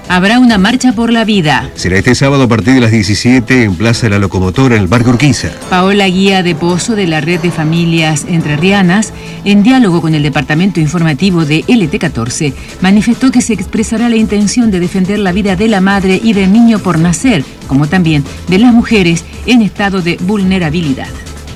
Habrá una marcha por la vida. Será este sábado a partir de las 17 en Plaza de la Locomotora, en el Parque Urquiza. Paola Guía de Pozo, de la Red de Familias Entrerrianas, en diálogo con el Departamento Informativo de LT14, manifestó que se expresará la intención de defender la vida de la madre y del niño por nacer, como también de las mujeres en estado de vulnerabilidad.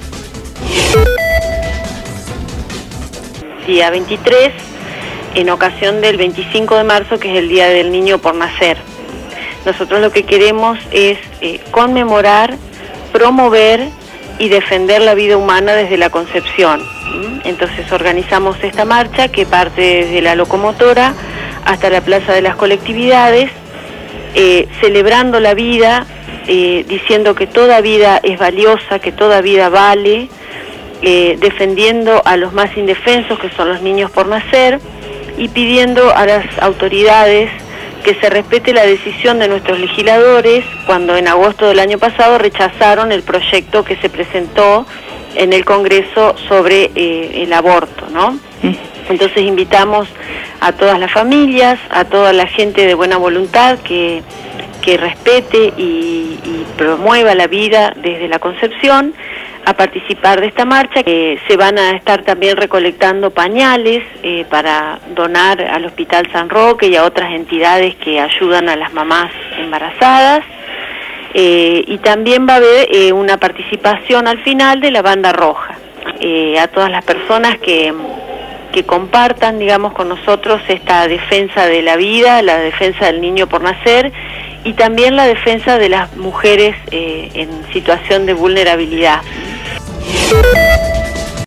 Día 23, en ocasión del 25 de marzo, que es el Día del Niño por Nacer. Nosotros lo que queremos es conmemorar, promover y defender la vida humana desde la concepción. Entonces organizamos esta marcha que parte desde la locomotora hasta la Plaza de las Colectividades, celebrando la vida, diciendo que toda vida es valiosa, que toda vida vale, defendiendo a los más indefensos, que son los niños por nacer, y pidiendo a las autoridades que se respete la decisión de nuestros legisladores cuando en agosto del año pasado rechazaron el proyecto que se presentó en el Congreso sobre el aborto, ¿no? Entonces invitamos a todas las familias, a toda la gente de buena voluntad que respete y promueva la vida desde la concepción, a participar de esta marcha. Se van a estar también recolectando pañales para donar al Hospital San Roque y a otras entidades que ayudan a las mamás embarazadas, y también va a haber una participación al final de la Banda Roja. A todas las personas que compartan, digamos, con nosotros esta defensa de la vida, la defensa del niño por nacer y también la defensa de las mujeres en situación de vulnerabilidad.